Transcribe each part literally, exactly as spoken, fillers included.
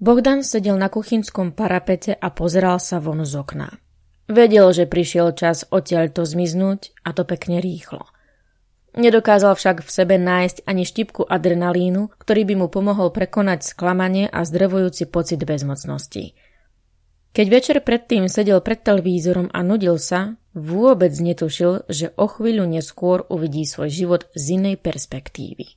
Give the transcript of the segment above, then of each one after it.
Bohdan sedel na kuchynskom parapete a pozeral sa von z okna. Vedel, že prišiel čas odtiaľto zmiznúť a to pekne rýchlo. Nedokázal však v sebe nájsť ani štipku adrenalínu, ktorý by mu pomohol prekonať sklamanie a zdrvujúci pocit bezmocnosti. Keď večer predtým sedel pred televízorom a nudil sa, vôbec netušil, že o chvíľu neskôr uvidí svoj život z inej perspektívy.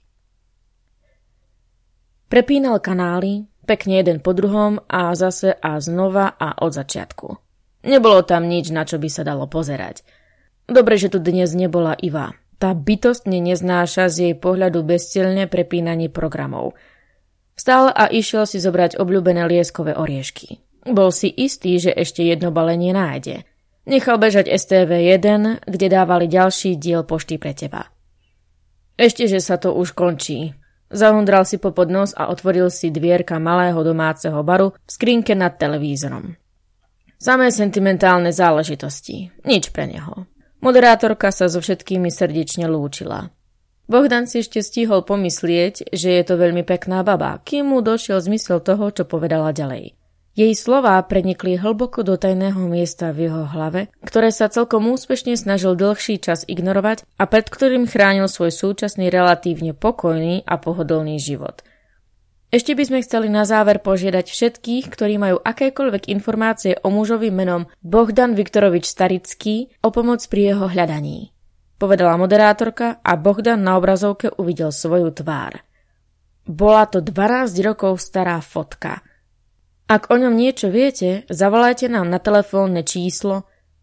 Prepínal kanály, pekne jeden po druhom a zase a znova a od začiatku. Nebolo tam nič, na čo by sa dalo pozerať. Dobre, že tu dnes nebola Iva. Tá bytostne neznáša z jej pohľadu bezcielne prepínanie programov. Vstal a išiel si zobrať obľúbené lieskové oriešky. Bol si istý, že ešte jedno balenie nájde. Nechal bežať es té vé jeden, kde dávali ďalší diel Pošty pre teba. Ešte, že sa to už končí. Zahundral si popod nos a otvoril si dvierka malého domáceho baru v skrinke nad televízorom. Samé sentimentálne záležitosti. Nič pre neho. Moderátorka sa so všetkými srdečne lúčila. Bohdan si ešte stihol pomyslieť, že je to veľmi pekná baba, kým mu došiel zmysel toho, čo povedala ďalej. Jej slová prenikli hlboko do tajného miesta v jeho hlave, ktoré sa celkom úspešne snažil dlhší čas ignorovať a pred ktorým chránil svoj súčasný relatívne pokojný a pohodlný život. Ešte by sme chceli na záver požiadať všetkých, ktorí majú akékoľvek informácie o mužovi menom Bohdan Viktorovič Starický, o pomoc pri jeho hľadaní. Povedala moderátorka a Bohdan na obrazovke uvidel svoju tvár. Bola to dvanásť rokov stará fotka. Ak o ňom niečo viete, zavolajte nám na telefónne číslo.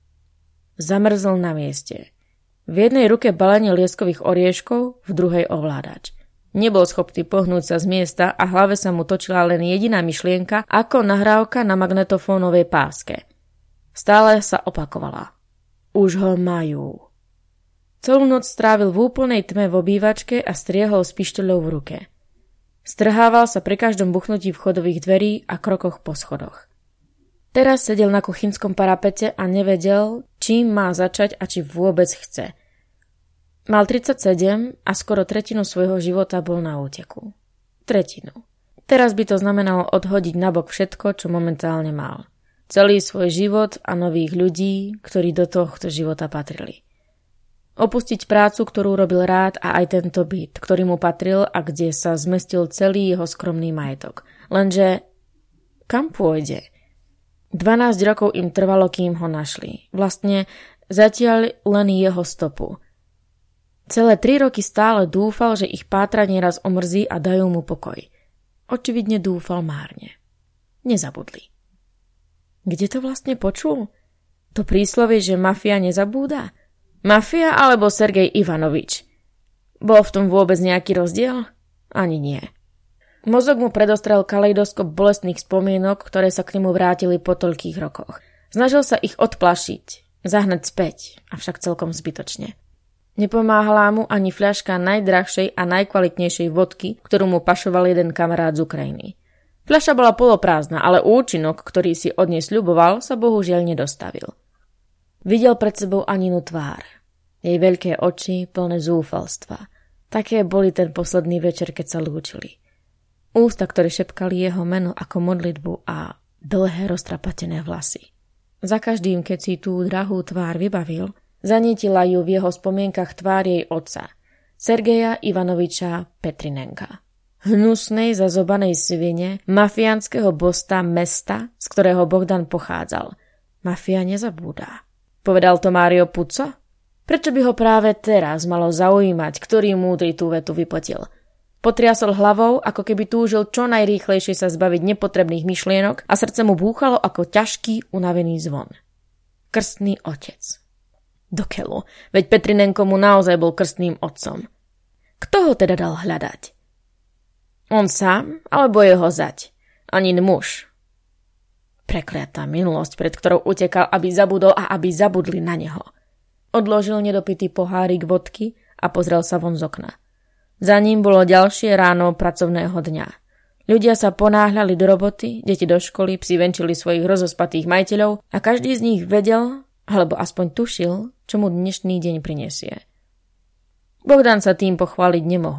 Zamrzol na mieste. V jednej ruke balenie lieskových orieškov, v druhej ovládač. Nebol schopný pohnúť sa z miesta a hlave sa mu točila len jediná myšlienka, ako nahrávka na magnetofónovej páske. Stále sa opakovala. Už ho majú. Celú noc strávil v úplnej tme v obývačke a striehol s pištoľou v ruke. Strhával sa pri každom buchnutí vchodových dverí a krokoch po schodoch. Teraz sedel na kuchynskom parapete a nevedel, čím má začať a či vôbec chce. Mal tridsaťsedem a skoro tretinu svojho života bol na úteku. Tretinu. Teraz by to znamenalo odhodiť nabok všetko, čo momentálne mal. Celý svoj život a nových ľudí, ktorí do tohto života patrili. Opustiť prácu, ktorú robil rád a aj tento byt, ktorý mu patril a kde sa zmestil celý jeho skromný majetok. Lenže kam pôjde? dvanásť rokov im trvalo, kým ho našli. Vlastne zatiaľ len jeho stopu. Celé tri roky stále dúfal, že ich pátranie raz omrzí a dajú mu pokoj. Očividne dúfal márne. Nezabudli. Kde to vlastne počul? To príslovie, že mafia nezabúda? Mafia alebo Sergej Ivanovič? Bol v tom vôbec nejaký rozdiel? Ani nie. Mozog mu predostrel kaleidoskop bolestných spomienok, ktoré sa k nemu vrátili po toľkých rokoch. Snažil sa ich odplašiť, zahnať späť, avšak celkom zbytočne. Nepomáhala mu ani fľaška najdrahšej a najkvalitnejšej vodky, ktorú mu pašoval jeden kamarát z Ukrajiny. Fľaša bola poloprázdna, ale účinok, ktorý si od nej sľuboval, sa bohužiaľ nedostavil. Videl pred sebou Aninu tvár. Jej veľké oči plné zúfalstva. Také boli ten posledný večer, keď sa lúčili. Ústa, ktoré šepkali jeho meno ako modlitbu a dlhé roztrapatené vlasy. Za každým, keď si tú drahú tvár vybavil, zanietila ju v jeho spomienkach tvár jej otca, Sergeja Ivanoviča Petrinenka. Hnusnej zazobanej svine, mafiánskeho bosta mesta, z ktorého Bohdan pochádzal. Mafia nezabúda. Povedal to Mário Puco? Prečo by ho práve teraz malo zaujímať, ktorý múdry tú vetu vypotil? Potriasol hlavou, ako keby túžil čo najrýchlejšie sa zbaviť nepotrebných myšlienok a srdce mu búchalo ako ťažký, unavený zvon. Krstný otec. Do keľu, veď Petrinenko mu naozaj bol krstným otcom. Kto ho teda dal hľadať? On sám, alebo jeho zať? Anin muž. Prekliatá minulosť, pred ktorou utekal, aby zabudol a aby zabudli na neho. Odložil nedopitý pohárik vodky a pozrel sa von z okna. Za ním bolo ďalšie ráno pracovného dňa. Ľudia sa ponáhľali do roboty, deti do školy, psi venčili svojich rozospatých majiteľov a každý z nich vedel, alebo aspoň tušil, čo mu dnešný deň prinesie. Bohdan sa tým pochváliť nemohol.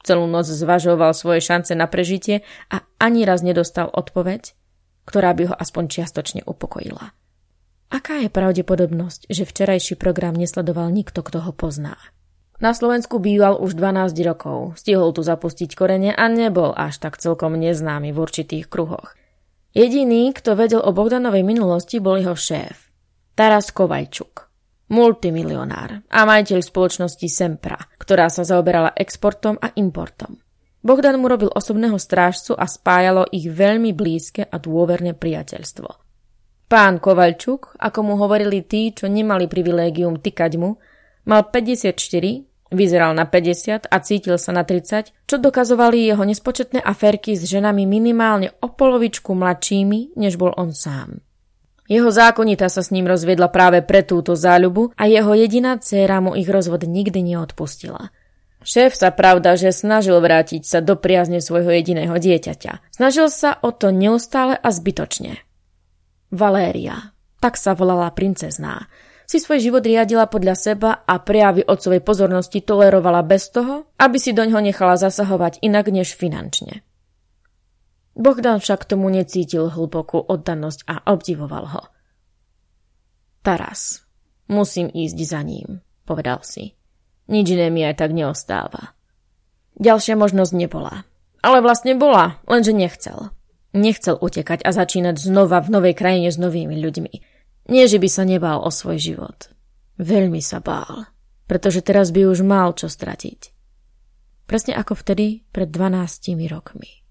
Celú noc zvažoval svoje šance na prežitie a ani raz nedostal odpoveď, ktorá by ho aspoň čiastočne upokojila. Aká je pravdepodobnosť, že včerajší program nesledoval nikto, kto ho pozná? Na Slovensku býval už dvanásť rokov, stihol tu zapustiť korene a nebol až tak celkom neznámy v určitých kruhoch. Jediný, kto vedel o Bohdanovej minulosti, bol jeho šéf, Taras Kovaľčuk, multimilionár a majiteľ spoločnosti Sempra, ktorá sa zaoberala exportom a importom. Bohdan mu robil osobného strážcu a spájalo ich veľmi blízke a dôverné priateľstvo. Pán Kovaľčuk, ako mu hovorili tí, čo nemali privilégium tykať mu, mal päťdesiatštyri, vyzeral na päťdesiat a cítil sa na tridsať, čo dokazovali jeho nespočetné aférky s ženami minimálne o polovičku mladšími, než bol on sám. Jeho zákonita sa s ním rozviedla práve pre túto záľubu a jeho jediná dcéra mu ich rozvod nikdy neodpustila. Šéf sa pravda, že snažil vrátiť sa do priazne svojho jediného dieťaťa. Snažil sa o to neustále a zbytočne. Valéria, tak sa volala princezná, si svoj život riadila podľa seba a prejavy otcovej pozornosti tolerovala bez toho, aby si doňho nechala zasahovať inak než finančne. Bohdan však tomu necítil hlbokú oddanosť a obdivoval ho. Taras, musím ísť za ním, povedal si. Nič iné mi aj tak neostáva. Ďalšia možnosť nebola. Ale vlastne bola, lenže nechcel. Nechcel utekať a začínať znova v novej krajine s novými ľuďmi. Nie, že by sa nebál o svoj život. Veľmi sa bál, pretože teraz by už mal čo stratiť. Presne ako vtedy pred dvanástimi rokmi.